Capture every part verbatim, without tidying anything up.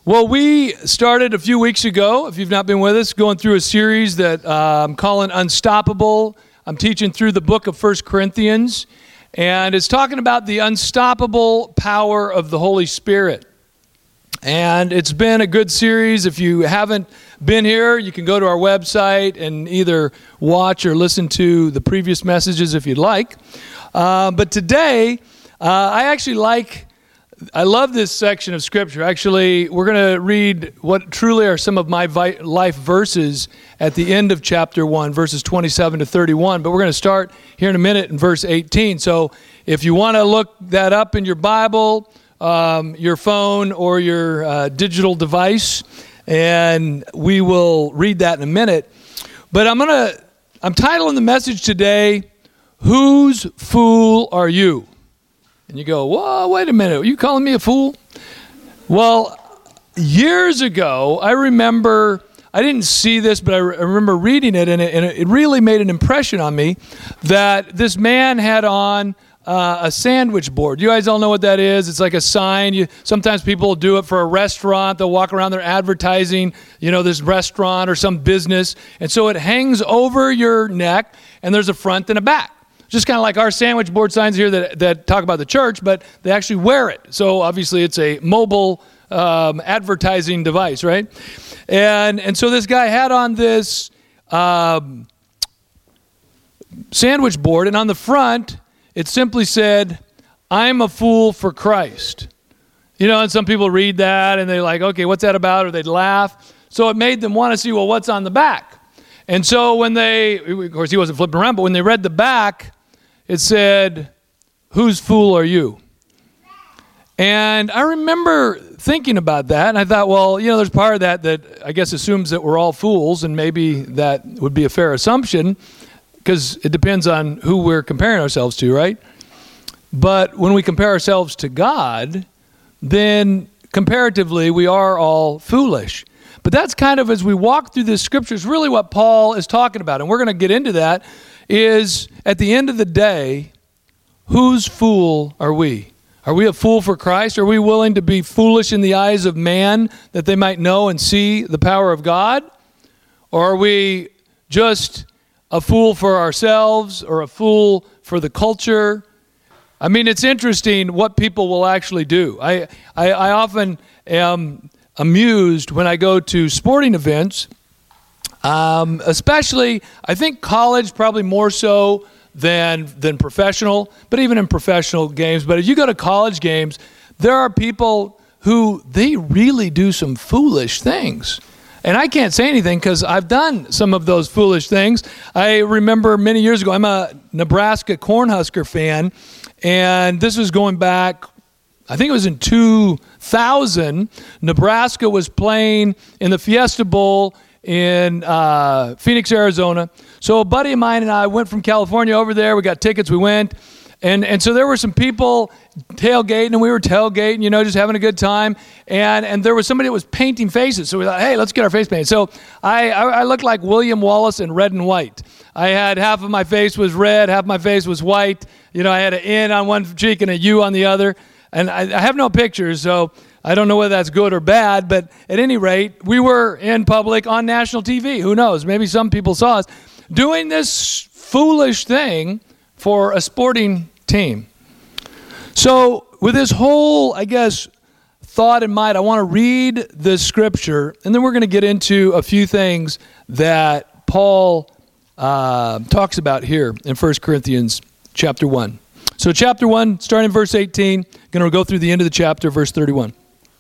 Well, we started a few weeks ago, if you've not been with us, going through a series that uh, I'm calling Unstoppable. I'm teaching through the book of First Corinthians, and it's talking about the unstoppable power of the Holy Spirit. And it's been a good series. If you haven't been here, you can go to our website and either watch or listen to the previous messages if you'd like. Uh, but today, uh, I actually like... I love this section of Scripture. Actually, we're going to read what truly are some of my vi- life verses at the end of chapter one, verses twenty-seven to thirty-one. But we're going to start here in a minute in verse eighteen. So if you want to look that up in your Bible, um, your phone, or your uh, digital device, and we will read that in a minute. But I'm going to, I'm titling the message today, Whose Fool Are You? And you go, whoa, wait a minute, are you calling me a fool? Well, years ago, I remember, I didn't see this, but I, re- I remember reading it, and it, and it really made an impression on me that this man had on uh, a sandwich board. You guys all know what that is. It's like a sign. You, sometimes people do it for a restaurant. They'll walk around there advertising, you know, this restaurant or some business. And so it hangs over your neck, and there's a front and a back. Just kind of like our sandwich board signs here that, that talk about the church, but they actually wear it. So obviously it's a mobile um, advertising device, right? And and so this guy had on this um, sandwich board, and on the front, it simply said, "I'm a fool for Christ." You know, and some people read that, and they're like, okay, what's that about? Or they'd laugh. So it made them want to see, well, what's on the back? And so when they, of course, he wasn't flipping around, but when they read the back, it said, "Whose fool are you?" And I remember thinking about that, and I thought, well, you know, there's part of that that I guess assumes that we're all fools, and maybe that would be a fair assumption, because it depends on who we're comparing ourselves to, right? But when we compare ourselves to God, then comparatively, we are all foolish. But that's kind of, as we walk through this scripture, is really what Paul is talking about, and we're going to get into that, is at the end of the day, whose fool are we? Are we a fool for Christ? Are we willing to be foolish in the eyes of man that they might know and see the power of God? Or are we just a fool for ourselves or a fool for the culture? I mean, it's interesting what people will actually do. I, I, I often am amused when I go to sporting events. Um, especially, I think college probably more so than than professional, but even in professional games. But if you go to college games, there are people who, they really do some foolish things. And I can't say anything because I've done some of those foolish things. I remember many years ago, I'm a Nebraska Cornhusker fan, and this was going back, I think it was in two thousand. Nebraska was playing in the Fiesta Bowl in uh, Phoenix, Arizona. So a buddy of mine and I went from California over there. We got tickets. We went. And and so there were some people tailgating, and we were tailgating, you know, just having a good time. And and there was somebody that was painting faces. So we thought, hey, let's get our face painted. So I, I, I looked like William Wallace in red and white. I had half of my face was red, half of my face was white. You know, I had an N on one cheek and a U on the other. And I, I have no pictures, so I don't know whether that's good or bad, but at any rate, we were in public on national T V. Who knows? Maybe some people saw us doing this foolish thing for a sporting team. So with this whole, I guess, thought in mind, I want to read this scripture, and then we're going to get into a few things that Paul uh, talks about here in First Corinthians chapter one. So chapter one, starting in verse eighteen, going to go through the end of the chapter, verse thirty-one.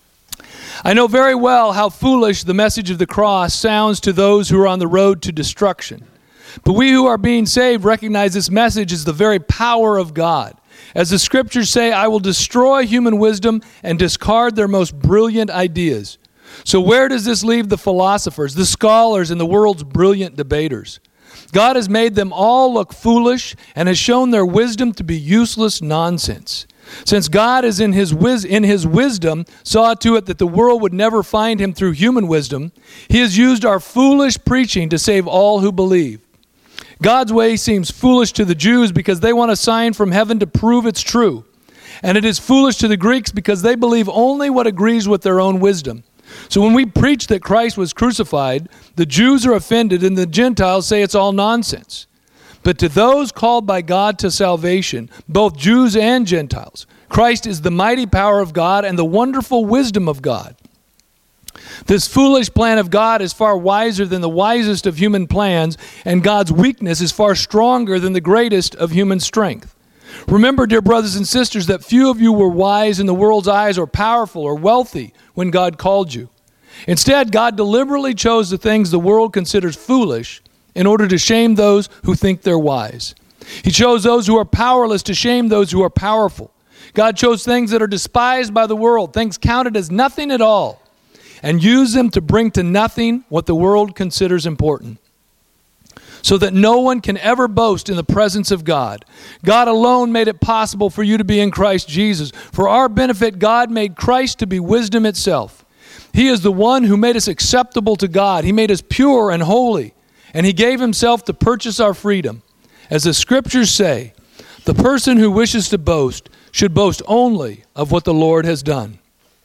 I know very well how foolish the message of the cross sounds to those who are on the road to destruction. But we who are being saved recognize this message as the very power of God. As the scriptures say, I will destroy human wisdom and discard their most brilliant ideas. So where does this leave the philosophers, the scholars, and the world's brilliant debaters? God has made them all look foolish and has shown their wisdom to be useless nonsense. Since God is in his wis- in his wisdom saw to it that the world would never find him through human wisdom, he has used our foolish preaching to save all who believe. God's way seems foolish to the Jews because they want a sign from heaven to prove it's true. And it is foolish to the Greeks because they believe only what agrees with their own wisdom. So when we preach that Christ was crucified, the Jews are offended and the Gentiles say it's all nonsense. But to those called by God to salvation, both Jews and Gentiles, Christ is the mighty power of God and the wonderful wisdom of God. This foolish plan of God is far wiser than the wisest of human plans, and God's weakness is far stronger than the greatest of human strength. Remember, dear brothers and sisters, that few of you were wise in the world's eyes or powerful or wealthy when God called you. Instead, God deliberately chose the things the world considers foolish in order to shame those who think they're wise. He chose those who are powerless to shame those who are powerful. God chose things that are despised by the world, things counted as nothing at all, and used them to bring to nothing what the world considers important, so that no one can ever boast in the presence of God. God alone made it possible for you to be in Christ Jesus. For our benefit, God made Christ to be wisdom itself. He is the one who made us acceptable to God. He made us pure and holy, and he gave himself to purchase our freedom. As the scriptures say, the person who wishes to boast should boast only of what the Lord has done.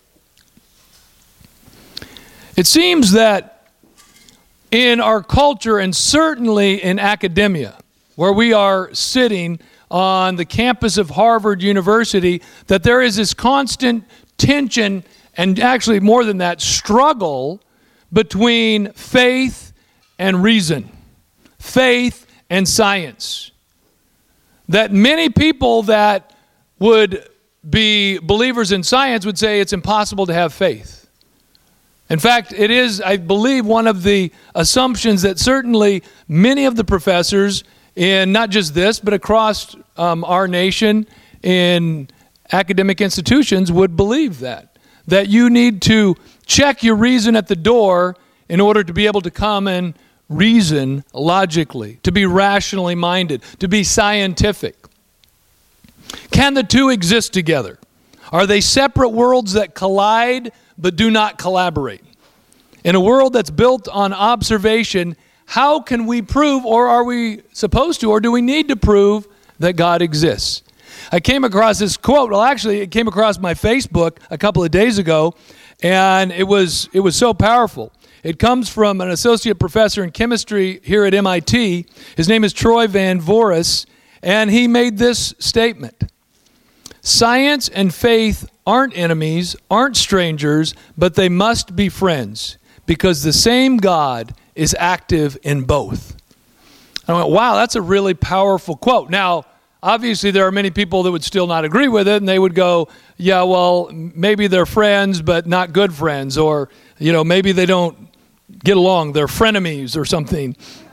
It seems that in our culture, and certainly in academia, where we are sitting on the campus of Harvard University, that there is this constant tension, and actually more than that, struggle between faith and reason, faith and science. That many people that would be believers in science would say it's impossible to have faith. In fact, it is, I believe, one of the assumptions that certainly many of the professors in not just this, but across um, our nation in academic institutions would believe that. That you need to check your reason at the door in order to be able to come and reason logically, to be rationally minded, to be scientific. Can the two exist together? Are they separate worlds that collide but do not collaborate? In a world that's built on observation, how can we prove, or are we supposed to, or do we need to prove that God exists? I came across this quote. Well, actually, it came across my Facebook a couple of days ago, and it was it was so powerful. It comes from an associate professor in chemistry here at M I T. His name is Troy Van Voris, and he made this statement. Science and faith aren't enemies, aren't strangers, but they must be friends because the same God is active in both. I went, wow, that's a really powerful quote. Now, obviously, there are many people that would still not agree with it, and they would go, yeah, well, maybe they're friends, but not good friends, or, you know, maybe they don't get along, they're frenemies or something.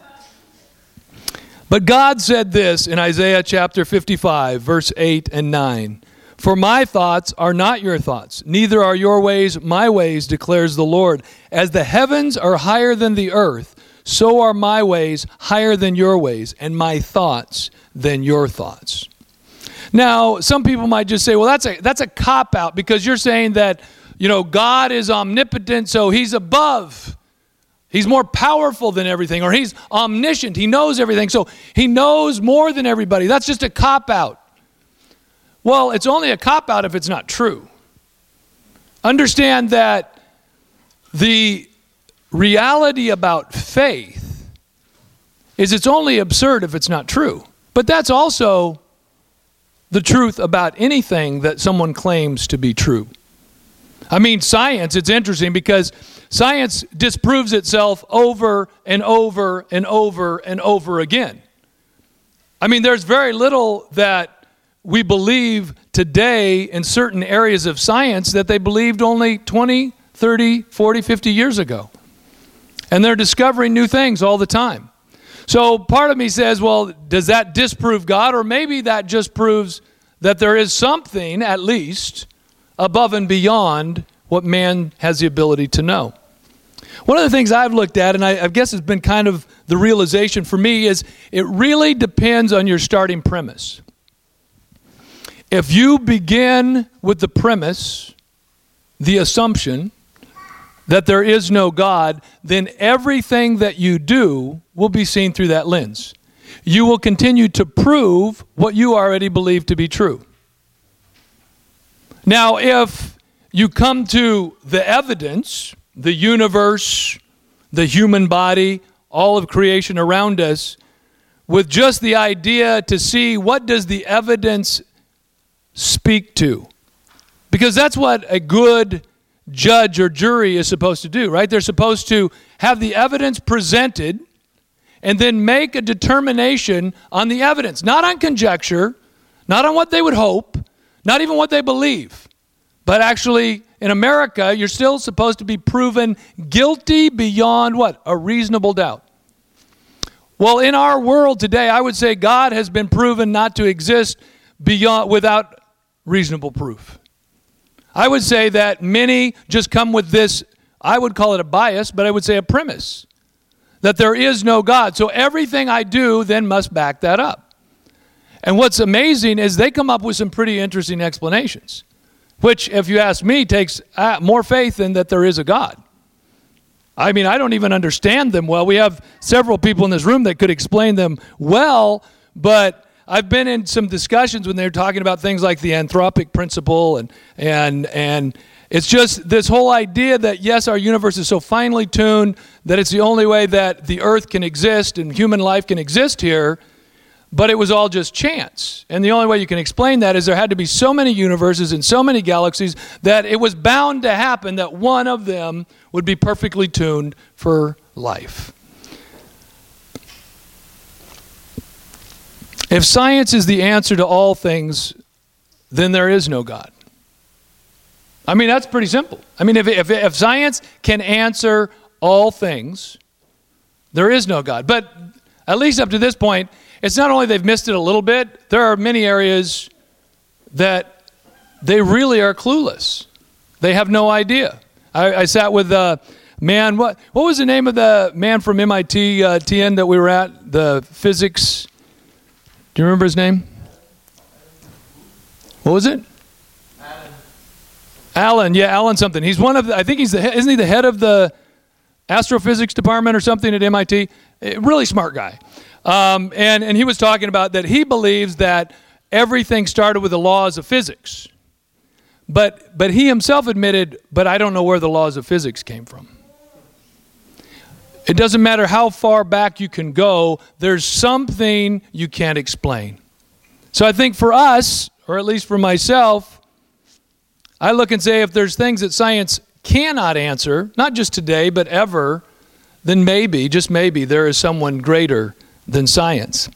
But God said this in Isaiah chapter fifty-five, verse eight and nine. For my thoughts are not your thoughts, neither are your ways my ways, declares the Lord. As the heavens are higher than the earth, so are my ways higher than your ways, and my thoughts than your thoughts. Now, some people might just say, well, that's a that's a cop-out, because you're saying that, you know, God is omnipotent, so he's above. He's more powerful than everything, or he's omniscient. He knows everything, so he knows more than everybody. That's just a cop-out. Well, it's only a cop-out if it's not true. Understand that the reality about faith is it's only absurd if it's not true. But that's also the truth about anything that someone claims to be true. I mean, science, it's interesting because science disproves itself over and over and over and over again. I mean, there's very little that we believe today in certain areas of science that they believed only twenty, thirty, forty, fifty years ago. And they're discovering new things all the time. So part of me says, well, does that disprove God? Or maybe that just proves that there is something, at least, above and beyond what man has the ability to know. One of the things I've looked at, and I, I guess it's been kind of the realization for me, is it really depends on your starting premise. If you begin with the premise, the assumption, that there is no God, then everything that you do will be seen through that lens. You will continue to prove what you already believe to be true. Now, if you come to the evidence the universe, the human body, all of creation around us, with just the idea to see what does the evidence speak to. Because that's what a good judge or jury is supposed to do, right? They're supposed to have the evidence presented and then make a determination on the evidence, not on conjecture, not on what they would hope, not even what they believe, but actually in America, you're still supposed to be proven guilty beyond what? A reasonable doubt. Well, in our world today, I would say God has been proven not to exist beyond without reasonable proof. I would say that many just come with this, I would call it a bias, but I would say a premise, that there is no God. So everything I do then must back that up. And what's amazing is they come up with some pretty interesting explanations, which, if you ask me, takes more faith than that there is a God. I mean, I don't even understand them well. We have several people in this room that could explain them well, but I've been in some discussions when they're talking about things like the anthropic principle, and and and it's just this whole idea that, yes, our universe is so finely tuned that it's the only way that the earth can exist and human life can exist here, but it was all just chance. And the only way you can explain that is there had to be so many universes and so many galaxies that it was bound to happen that one of them would be perfectly tuned for life. If science is the answer to all things, then there is no God. I mean, that's pretty simple. I mean, if, if, if science can answer all things, there is no God. But at least up to this point, it's not only they've missed it a little bit, there are many areas that they really are clueless. They have no idea. I, I sat with a man, what what was the name of the man from M I T, uh, T N that we were at, the physics, do you remember his name? What was it? Alan. Alan, yeah, Alan something. He's one of the, I think he's the, isn't he the head of the astrophysics department or something at M I T? A really smart guy. Um, and, and he was talking about that he believes that everything started with the laws of physics. But but he himself admitted, but I don't know where the laws of physics came from. It doesn't matter how far back you can go, there's something you can't explain. So I think for us, or at least for myself, I look and say if there's things that science cannot answer, not just today, but ever, then maybe, just maybe, there is someone greater than science.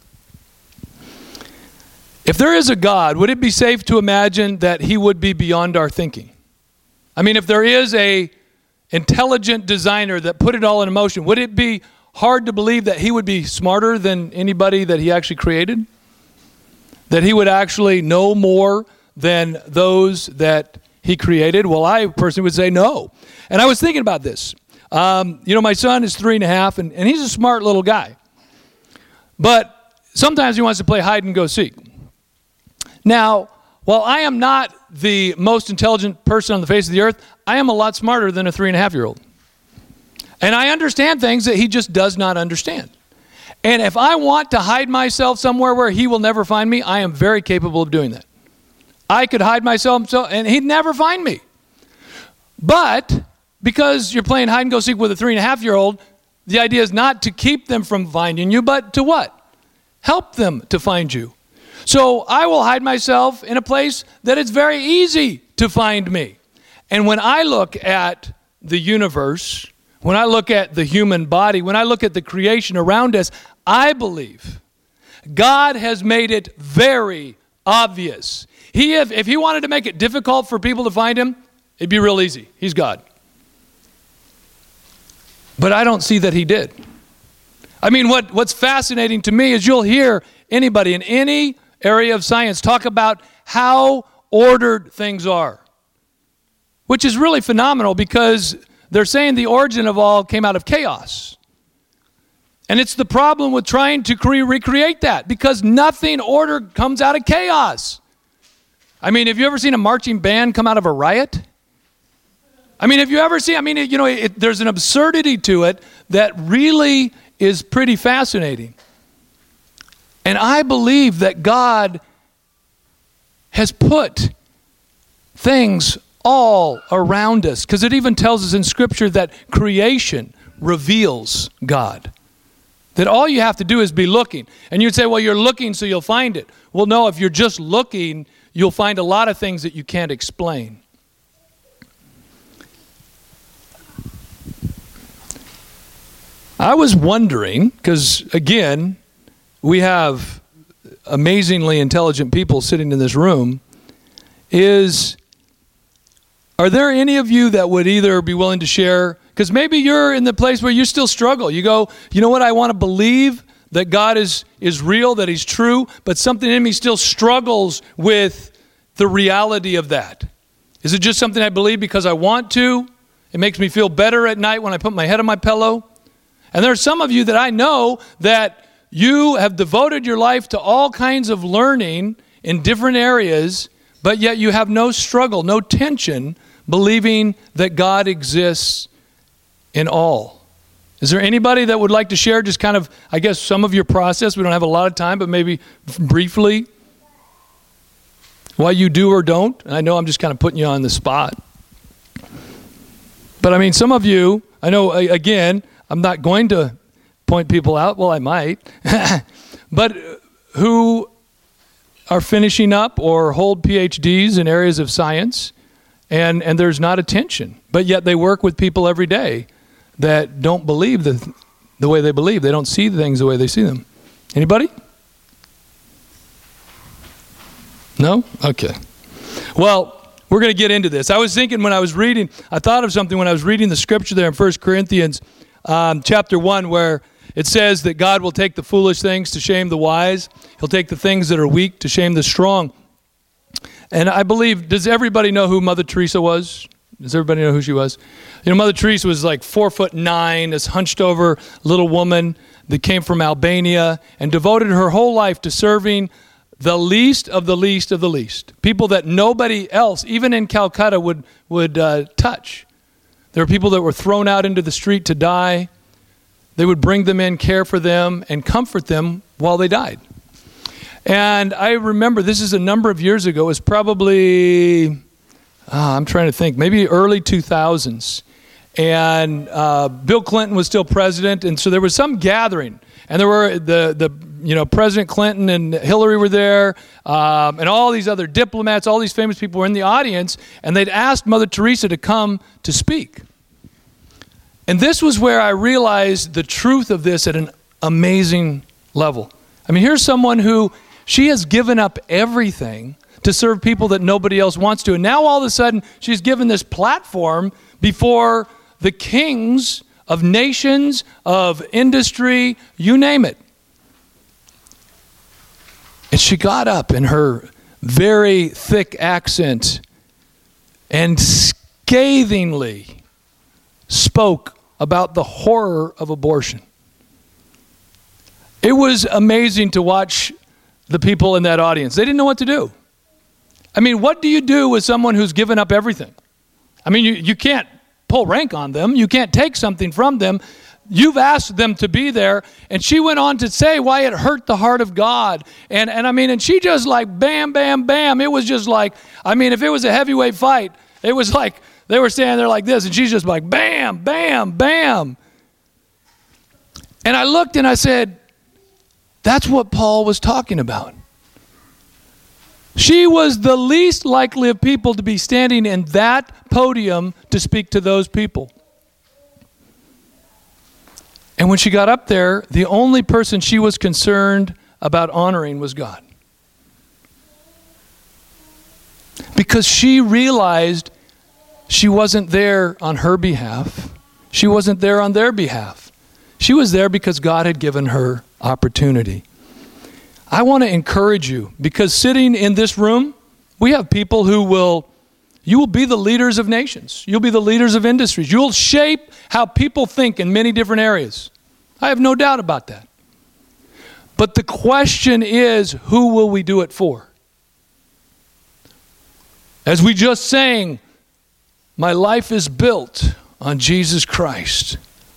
If there is a God, would it be safe to imagine that he would be beyond our thinking? I mean, if there is a intelligent designer that put it all in motion, would it be hard to believe that he would be smarter than anybody that he actually created? That he would actually know more than those that he created? Well, I personally would say no. And I was thinking about this. Um, you know, my son is three and a half, and, and he's a smart little guy. But sometimes he wants to play hide and go seek. Now, while I am not the most intelligent person on the face of the earth, I am a lot smarter than a three and a half year old. And I understand things that he just does not understand. And if I want to hide myself somewhere where he will never find me, I am very capable of doing that. I could hide myself and he'd never find me. But because you're playing hide and go seek with a three and a half year old, the idea is not to keep them from finding you, but to what? Help them to find you. So I will hide myself in a place that it's very easy to find me. And when I look at the universe, when I look at the human body, when I look at the creation around us, I believe God has made it very obvious. He, if, if he wanted to make it difficult for people to find him, it'd be real easy. He's God. But I don't see that he did. I mean, what, what's fascinating to me is you'll hear anybody in any area of science talk about how ordered things are, which is really phenomenal because they're saying the origin of all came out of chaos. And it's the problem with trying to cre- recreate that because nothing ordered comes out of chaos. I mean, have you ever seen a marching band come out of a riot? I mean, have you ever seen, I mean, you know, it, there's an absurdity to it that really is pretty fascinating. And I believe that God has put things all around us, because it even tells us in Scripture that creation reveals God. That all you have to do is be looking. And you'd say, well, you're looking so you'll find it. Well, no, if you're just looking, you'll find a lot of things that you can't explain. I was wondering, because again, we have amazingly intelligent people sitting in this room, is, are there any of you that would either be willing to share, because maybe you're in the place where you still struggle. You go, you know what, I want to believe that God is, is real, that he's true, but something in me still struggles with the reality of that. Is it just something I believe because I want to? It makes me feel better at night when I put my head on my pillow. And there are some of you that I know that you have devoted your life to all kinds of learning in different areas, but yet you have no struggle, no tension, believing that God exists in all. Is there anybody that would like to share just kind of, I guess, some of your process? We don't have a lot of time, but maybe briefly, why you do or don't. And I know I'm just kind of putting you on the spot. But I mean, some of you, I know, again, I'm not going to point people out. Well, I might. But who are finishing up or hold P H Ds in areas of science, and, and there's not a tension. But yet they work with people every day that don't believe the, the way they believe. They don't see things the way they see them. Anybody? No? Okay. Well, we're going to get into this. I was thinking when I was reading, I thought of something when I was reading the scripture there in First Corinthians um, chapter one, where it says that God will take the foolish things to shame the wise. He'll take the things that are weak to shame the strong. And I believe, does everybody know who Mother Teresa was? Does everybody know who she was? You know, Mother Teresa was like four foot nine, this hunched over little woman that came from Albania and devoted her whole life to serving the least of the least of the least. People that nobody else, even in Calcutta, would, would uh, touch. There were people that were thrown out into the street to die. They would bring them in, care for them, and comfort them while they died. And I remember, this is a number of years ago, it was probably, uh, I'm trying to think, maybe early two thousands. And uh, Bill Clinton was still president, and so there was some gathering. And there were the, the you know, President Clinton and Hillary were there, um, and all these other diplomats, all these famous people were in the audience, and they'd asked Mother Teresa to come to speak. And this was where I realized the truth of this at an amazing level. I mean, here's someone who, she has given up everything to serve people that nobody else wants to. And now all of a sudden, she's given this platform before the kings of nations, of industry, you name it. And she got up in her very thick accent and scathingly spoke about the horror of abortion. It was amazing to watch the people in that audience. They didn't know what to do. I mean, what do you do with someone who's given up everything? I mean, you, you can't pull rank on them. You can't take something from them. You've asked them to be there. And she went on to say why it hurt the heart of God. And, and I mean, and she just like bam, bam, bam. It was just like, I mean, if it was a heavyweight fight, it was like they were standing there like this. And she's just like bam, bam, bam. And I looked and I said, that's what Paul was talking about. She was the least likely of people to be standing in that podium to speak to those people. And when she got up there, the only person she was concerned about honoring was God. Because she realized she wasn't there on her behalf. She wasn't there on their behalf. She was there because God had given her opportunity. I want to encourage you, because sitting in this room, we have people who will, you will be the leaders of nations. You'll be the leaders of industries. You'll shape how people think in many different areas. I have no doubt about that. But the question is, who will we do it for? As we just sang, my life is built on Jesus Christ.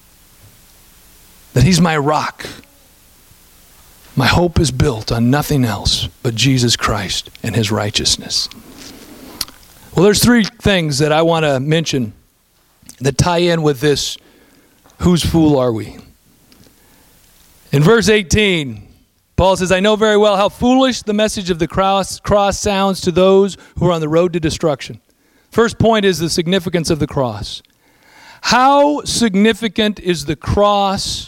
That he's my rock. My hope is built on nothing else but Jesus Christ and his righteousness. Well, there's three things that I want to mention that tie in with this, whose fool are we? In verse eighteen, Paul says, I know very well how foolish the message of the cross, cross sounds to those who are on the road to destruction. First point is the significance of the cross. How significant is the cross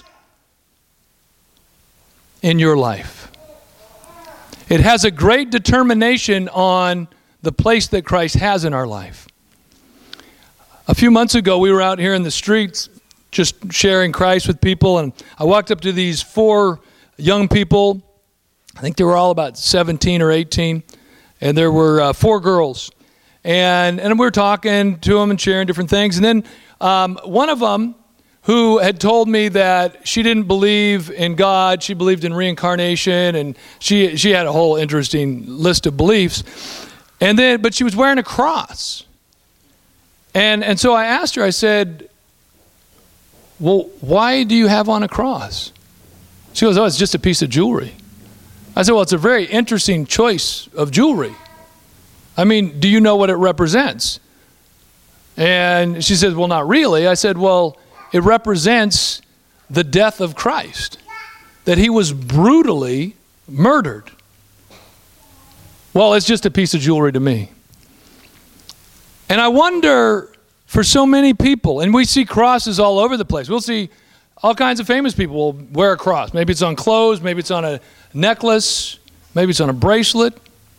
in your life? It has a great determination on the place that Christ has in our life. A few months ago, we were out here in the streets just sharing Christ with people, and I walked up to these four young people. I think they were all about seventeen or eighteen, and there were uh, four girls. And, and we were talking to them and sharing different things, and then um, one of them, who had told me that she didn't believe in God, she believed in reincarnation, and she she had a whole interesting list of beliefs. And then, but she was wearing a cross. And and so I asked her, I said, well, why do you have on a cross? She goes, oh, it's just a piece of jewelry. I said, well, it's a very interesting choice of jewelry. I mean, do you know what it represents? And she said, well, not really. I said, well, it represents the death of Christ, that he was brutally murdered. Well, it's just a piece of jewelry to me. And I wonder, for so many people, and we see crosses all over the place. We'll see all kinds of famous people will wear a cross. Maybe it's on clothes, maybe it's on a necklace, maybe it's on a bracelet.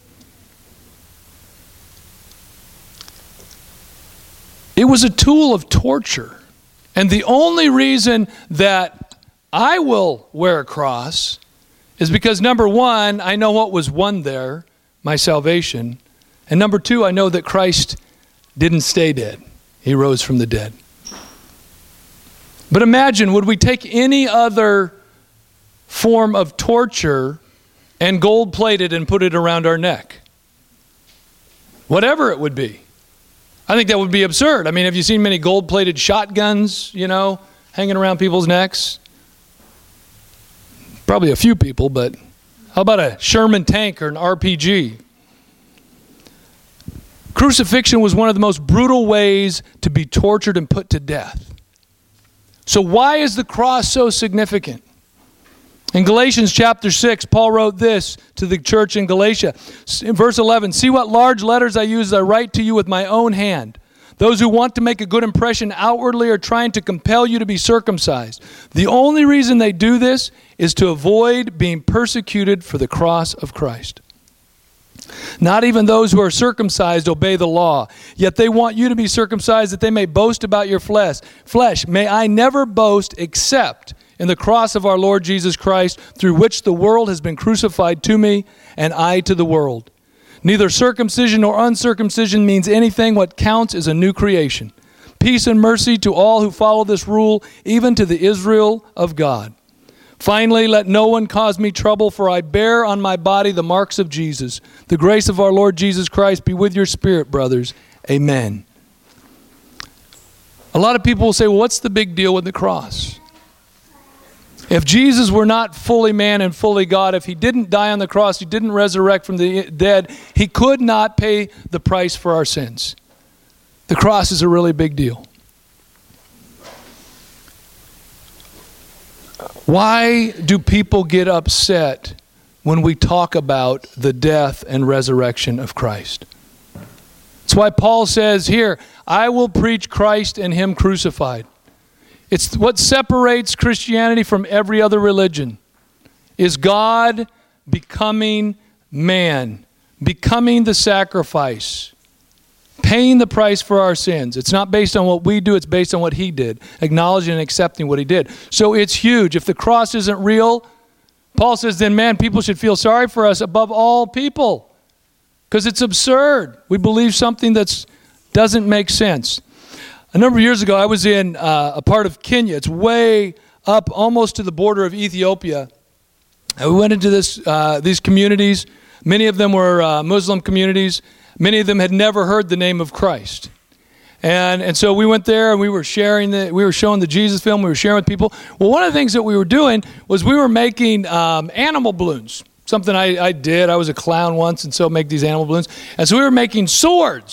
It was a tool of torture. And the only reason that I will wear a cross is because, number one, I know what was won there, my salvation. And number two, I know that Christ didn't stay dead. He rose from the dead. But imagine, would we take any other form of torture and gold-plate it and put it around our neck? Whatever it would be. I think that would be absurd. I mean, have you seen many gold-plated shotguns, you know, hanging around people's necks? Probably a few people, but how about a Sherman tank or an R P G? Crucifixion was one of the most brutal ways to be tortured and put to death. So why is the cross so significant? In Galatians chapter six, Paul wrote this to the church in Galatia. In verse eleven, see what large letters I use as I write to you with my own hand. Those who want to make a good impression outwardly are trying to compel you to be circumcised. The only reason they do this is to avoid being persecuted for the cross of Christ. Not even those who are circumcised obey the law, yet they want you to be circumcised that they may boast about your flesh. Flesh, may I never boast except in the cross of our Lord Jesus Christ, through which the world has been crucified to me and I to the world. Neither circumcision nor uncircumcision means anything. What counts is a new creation. Peace and mercy to all who follow this rule, even to the Israel of God. Finally, let no one cause me trouble, for I bear on my body the marks of Jesus. The grace of our Lord Jesus Christ be with your spirit, brothers. Amen. A lot of people will say, well, what's the big deal with the cross? If Jesus were not fully man and fully God, if he didn't die on the cross, he didn't resurrect from the dead, he could not pay the price for our sins. The cross is a really big deal. Why do people get upset when we talk about the death and resurrection of Christ? That's why Paul says here, I will preach Christ and him crucified. It's what separates Christianity from every other religion, is God becoming man, becoming the sacrifice, paying the price for our sins. It's not based on what we do, it's based on what he did, acknowledging and accepting what he did. So it's huge. If the cross isn't real, Paul says, then man, people should feel sorry for us above all people, because it's absurd. We believe something that doesn't make sense. A number of years ago, I was in uh, a part of Kenya. It's way up almost to the border of Ethiopia. And we went into this uh, these communities. Many of them were uh, Muslim communities. Many of them had never heard the name of Christ. And and so we went there and we were sharing the, we were showing the Jesus film. We were sharing with people. Well, one of the things that we were doing was we were making um, animal balloons. Something I, I did. I was a clown once, and so make these animal balloons. And so we were making swords.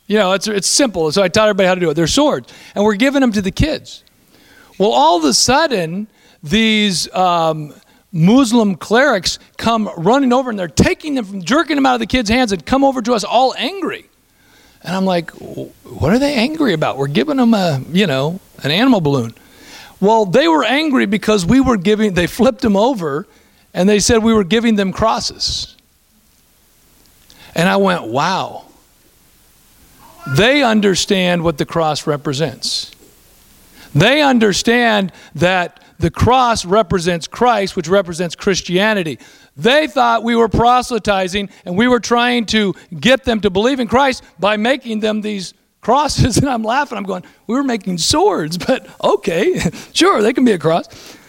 You know, it's it's simple. So I taught everybody how to do it. They're swords. And we're giving them to the kids. Well, all of a sudden, these um, Muslim clerics come running over and they're taking them, from jerking them out of the kids' hands and come over to us all angry. And I'm like, what are they angry about? We're giving them a, you know, an animal balloon. Well, they were angry because we were giving, they flipped them over and they said we were giving them crosses. And I went, wow. They understand what the cross represents. They understand that the cross represents Christ, which represents Christianity. They thought we were proselytizing and we were trying to get them to believe in Christ by making them these crosses. And I'm laughing. I'm going, we were making swords, but okay, sure, they can be a cross.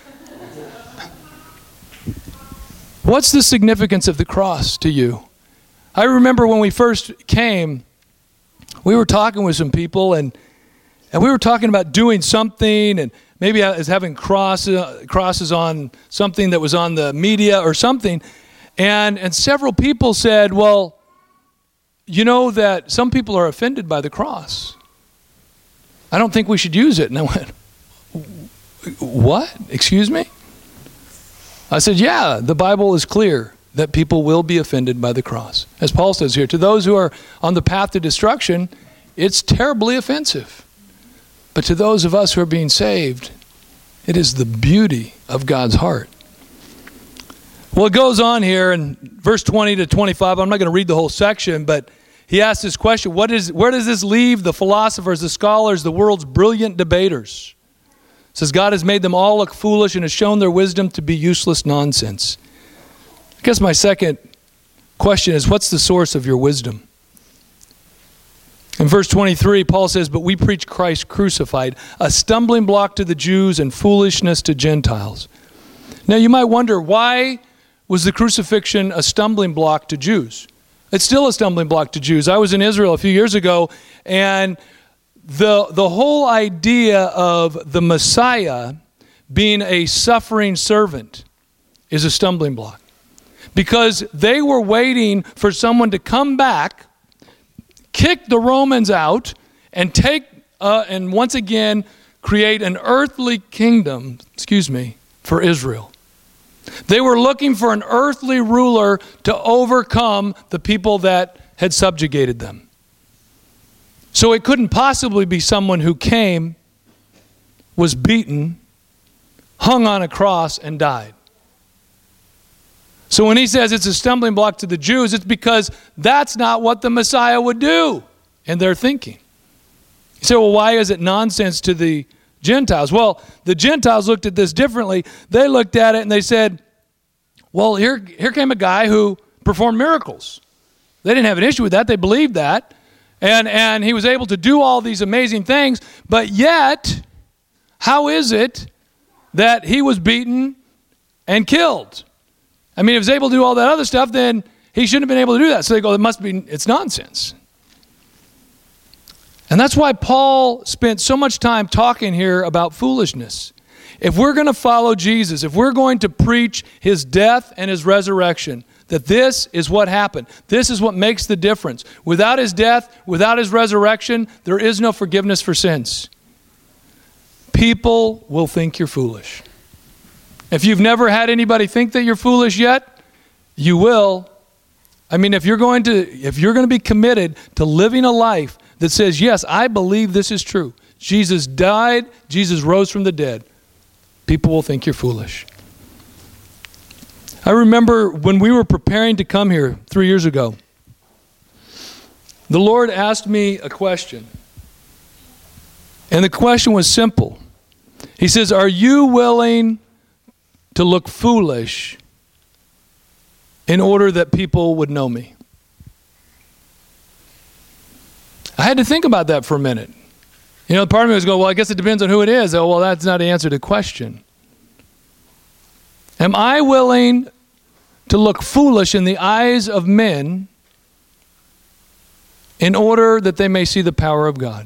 What's the significance of the cross to you? I remember when we first came, we were talking with some people and and we were talking about doing something and maybe as having cross, uh, crosses on something that was on the media or something. And and several people said, well, you know that some people are offended by the cross. I don't think we should use it. And I went, what? Excuse me? I said, yeah, the Bible is clear that people will be offended by the cross. As Paul says here, to those who are on the path to destruction, it's terribly offensive. But to those of us who are being saved, it is the beauty of God's heart. Well, it goes on here in verse twenty to twenty-five. I'm not going to read the whole section, but he asks this question, what is, where does this leave the philosophers, the scholars, the world's brilliant debaters? It says, God has made them all look foolish and has shown their wisdom to be useless nonsense. I guess my second question is, what's the source of your wisdom? In verse twenty-three, Paul says, but we preach Christ crucified, a stumbling block to the Jews and foolishness to Gentiles. Now you might wonder, why was the crucifixion a stumbling block to Jews? It's still a stumbling block to Jews. I was in Israel a few years ago, and the, the whole idea of the Messiah being a suffering servant is a stumbling block. Because they were waiting for someone to come back, kick the Romans out, and take uh, and once again create an earthly kingdom, excuse me, for Israel. They were looking for an earthly ruler to overcome the people that had subjugated them. So it couldn't possibly be someone who came, was beaten, hung on a cross, and died. So when he says it's a stumbling block to the Jews, it's because that's not what the Messiah would do in their thinking. You say, well, why is it nonsense to the Gentiles? Well, the Gentiles looked at this differently. They looked at it and they said, well, here, here came a guy who performed miracles. They didn't have an issue with that. They believed that. And, and he was able to do all these amazing things. But yet, how is it that he was beaten and killed? I mean, if he was able to do all that other stuff, then he shouldn't have been able to do that. So they go, it must be, it's nonsense. And that's why Paul spent so much time talking here about foolishness. If we're going to follow Jesus, if we're going to preach his death and his resurrection, that this is what happened. This is what makes the difference. Without his death, without his resurrection, there is no forgiveness for sins. People will think you're foolish. If you've never had anybody think that you're foolish yet, you will. I mean, if you're going to if you're going to be committed to living a life that says, yes, I believe this is true. Jesus died, Jesus rose from the dead. People will think you're foolish. I remember when we were preparing to come here three years ago, the Lord asked me a question. And the question was simple. He says, are you willing to look foolish in order that people would know me? I had to think about that for a minute. You know, part of me was going, well, I guess it depends on who it is. Oh, well, that's not an answer to the question. Am I willing to look foolish in the eyes of men in order that they may see the power of God?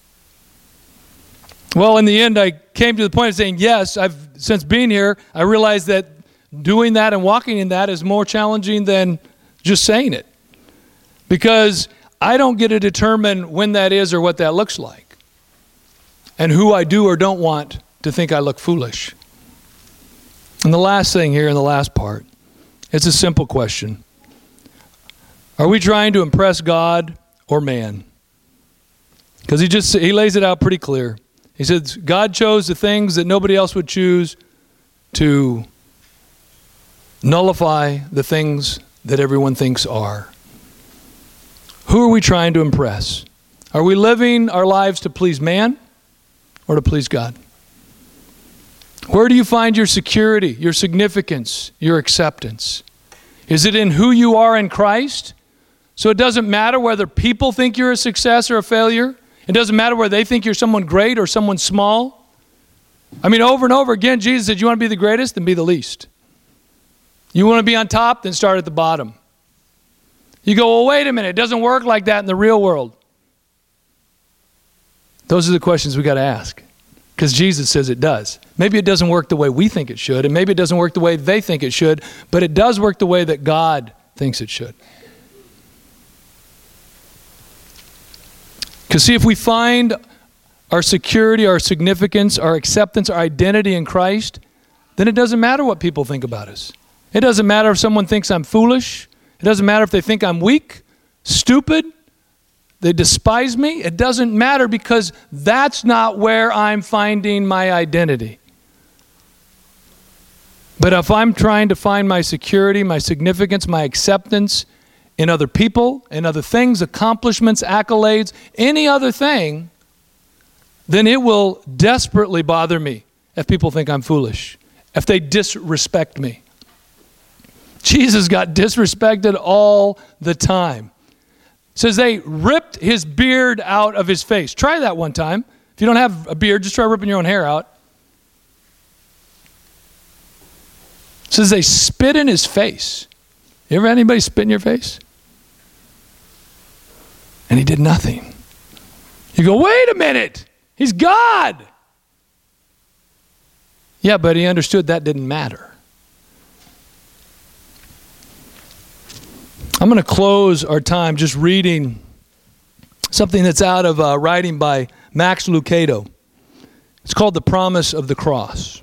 Well, in the end, I came to the point of saying, yes, I've since being here, I realized that doing that and walking in that is more challenging than just saying it. Because I don't get to determine when that is or what that looks like, and who I do or don't want to think I look foolish. And the last thing here in the last part, it's a simple question. Are we trying to impress God or man? Because he just he lays it out pretty clear. He says God chose the things that nobody else would choose to nullify the things that everyone thinks are. Who are we trying to impress? Are we living our lives to please man or to please God? Where do you find your security, your significance, your acceptance? Is it in who you are in Christ? So it doesn't matter whether people think you're a success or a failure. It doesn't matter whether they think you're someone great or someone small. I mean, over and over again, Jesus said, you want to be the greatest? Then be the least. You want to be on top? Then start at the bottom. You go, well, wait a minute. It doesn't work like that in the real world. Those are the questions we got to ask. Because Jesus says it does. Maybe it doesn't work the way we think it should, and maybe it doesn't work the way they think it should, but it does work the way that God thinks it should. Because see, if we find our security, our significance, our acceptance, our identity in Christ, then it doesn't matter what people think about us. It doesn't matter if someone thinks I'm foolish. It doesn't matter if they think I'm weak, stupid, they despise me. It doesn't matter because that's not where I'm finding my identity. But if I'm trying to find my security, my significance, my acceptance in other people, in other things, accomplishments, accolades, any other thing, then it will desperately bother me if people think I'm foolish, if they disrespect me. Jesus got disrespected all the time. It says they ripped his beard out of his face. Try that one time. If you don't have a beard, just try ripping your own hair out. It says they spit in his face. You ever had anybody spit in your face? And he did nothing. You go, wait a minute. He's God. Yeah, but he understood that didn't matter. I'm going to close our time just reading something that's out of a writing by Max Lucado. It's called The Promise of the Cross.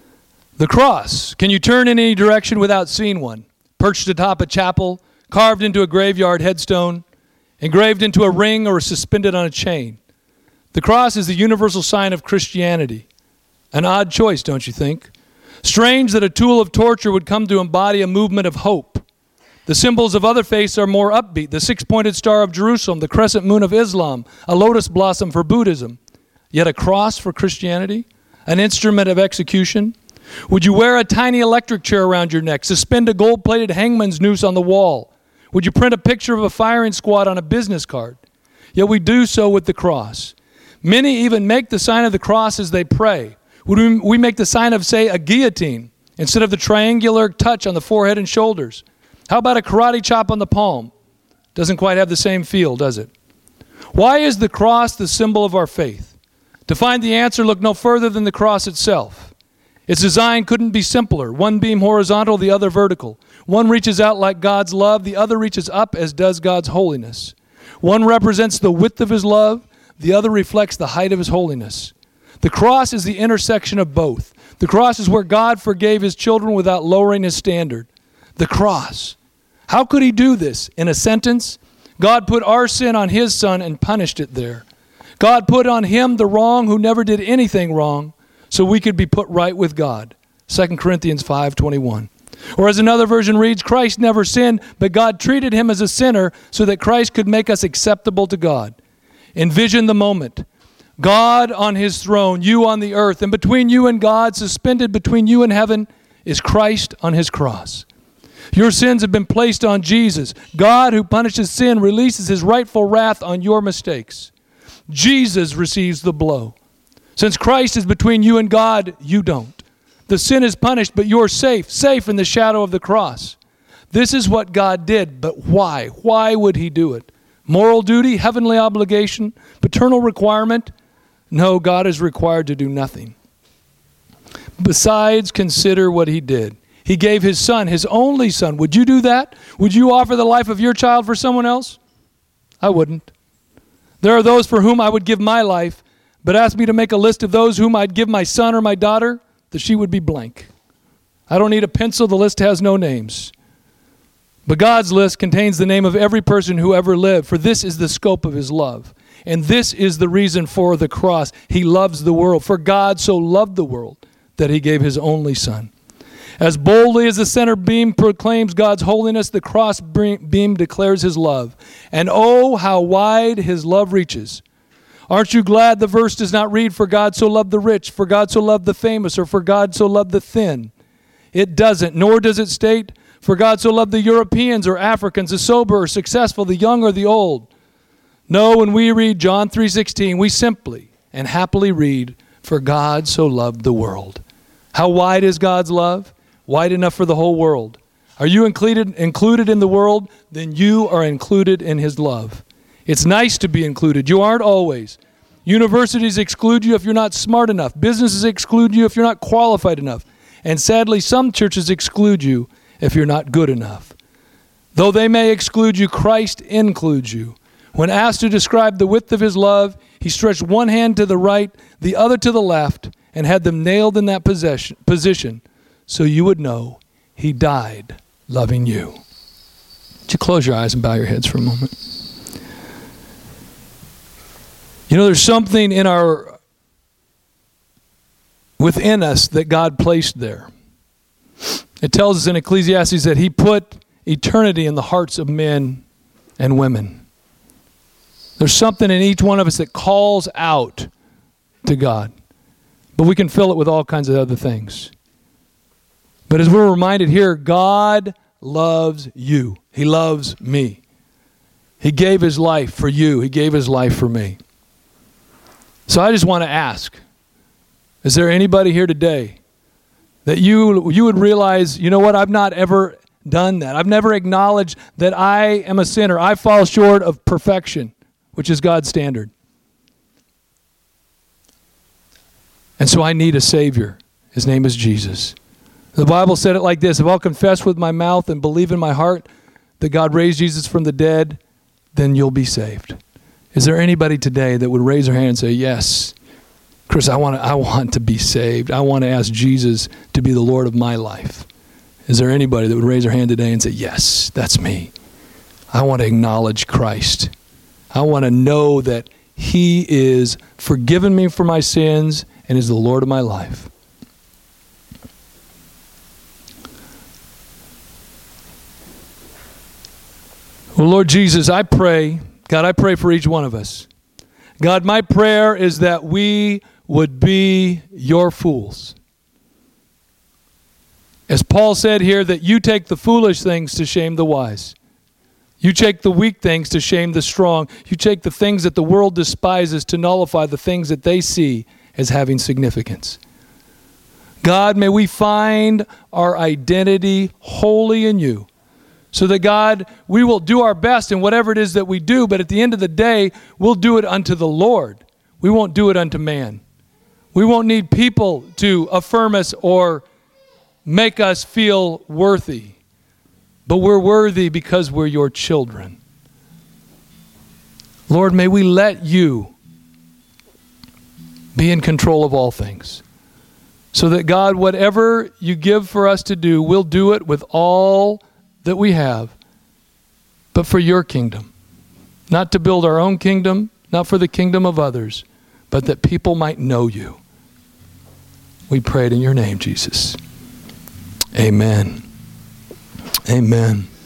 The cross. Can you turn in any direction without seeing one? Perched atop a chapel, carved into a graveyard headstone, engraved into a ring or suspended on a chain. The cross is the universal sign of Christianity. An odd choice, don't you think? Strange that a tool of torture would come to embody a movement of hope. The symbols of other faiths are more upbeat. The six-pointed star of Jerusalem, the crescent moon of Islam, a lotus blossom for Buddhism. Yet a cross for Christianity? An instrument of execution? Would you wear a tiny electric chair around your neck, suspend a gold-plated hangman's noose on the wall? Would you print a picture of a firing squad on a business card? Yet we do so with the cross. Many even make the sign of the cross as they pray. Would we make the sign of, say, a guillotine instead of the triangular touch on the forehead and shoulders? How about a karate chop on the palm? Doesn't quite have the same feel, does it? Why is the cross the symbol of our faith? To find the answer, look no further than the cross itself. Its design couldn't be simpler. One beam horizontal, the other vertical. One reaches out like God's love, the other reaches up as does God's holiness. One represents the width of his love, the other reflects the height of his holiness. The cross is the intersection of both. The cross is where God forgave his children without lowering his standard. The cross. How could he do this? In a sentence, God put our sin on his son and punished it there. God put on him the wrong who never did anything wrong so we could be put right with God. Second Corinthians five twenty-one. Or as another version reads, Christ never sinned, but God treated him as a sinner so that Christ could make us acceptable to God. Envision the moment. God on his throne, you on the earth, and between you and God, suspended between you and heaven, is Christ on his cross. Your sins have been placed on Jesus. God, who punishes sin, releases his rightful wrath on your mistakes. Jesus receives the blow. Since Christ is between you and God, you don't. The sin is punished, but you're safe, safe in the shadow of the cross. This is what God did, but why? Why would he do it? Moral duty, heavenly obligation, paternal requirement? No, God is required to do nothing. Besides, consider what he did. He gave his son, his only son. Would you do that? Would you offer the life of your child for someone else? I wouldn't. There are those for whom I would give my life, but ask me to make a list of those whom I'd give my son or my daughter, the sheet would be blank. I don't need a pencil. The list has no names. But God's list contains the name of every person who ever lived, for this is the scope of his love. And this is the reason for the cross. He loves the world. For God so loved the world that he gave his only son. As boldly as the center beam proclaims God's holiness, the cross beam declares his love. And oh, how wide his love reaches. Aren't you glad the verse does not read, for God so loved the rich, for God so loved the famous, or for God so loved the thin? It doesn't, nor does it state, for God so loved the Europeans or Africans, the sober or successful, the young or the old. No, when we read John three sixteen, we simply and happily read, for God so loved the world. How wide is God's love? Wide enough for the whole world. Are you included, included in the world? Then you are included in his love. It's nice to be included. You aren't always. Universities exclude you if you're not smart enough. Businesses exclude you if you're not qualified enough. And sadly, some churches exclude you if you're not good enough. Though they may exclude you, Christ includes you. When asked to describe the width of his love, he stretched one hand to the right, the other to the left, and had them nailed in that possession, position, so you would know he died loving you. Would you close your eyes and bow your heads for a moment? You know, there's something in our, within us that God placed there. It tells us in Ecclesiastes that he put eternity in the hearts of men and women. There's something in each one of us that calls out to God. But we can fill it with all kinds of other things. But as we're reminded here, God loves you. He loves me. He gave his life for you. He gave his life for me. So I just want to ask, is there anybody here today that you you would realize, you know what, I've not ever done that. I've never acknowledged that I am a sinner. I fall short of perfection, which is God's standard. And so I need a Savior. His name is Jesus. The Bible said it like this: if I'll confess with my mouth and believe in my heart that God raised Jesus from the dead, then you'll be saved. Is there anybody today that would raise their hand and say, yes, Chris, I want to, I want to be saved. I want to ask Jesus to be the Lord of my life. Is there anybody that would raise their hand today and say, yes, that's me. I want to acknowledge Christ. I want to know that he is forgiven me for my sins and is the Lord of my life. Well, Lord Jesus, I pray, God, I pray for each one of us. God, my prayer is that we would be your fools. As Paul said here, that you take the foolish things to shame the wise. You take the weak things to shame the strong. You take the things that the world despises to nullify the things that they see as having significance. God, may we find our identity wholly in you. So that, God, we will do our best in whatever it is that we do, but at the end of the day, we'll do it unto the Lord. We won't do it unto man. We won't need people to affirm us or make us feel worthy. But we're worthy because we're your children. Lord, may we let you be in control of all things. So that, God, whatever you give for us to do, we'll do it with all that we have, but for your kingdom. Not to build our own kingdom, not for the kingdom of others, but that people might know you. We pray it in your name, Jesus. Amen. Amen.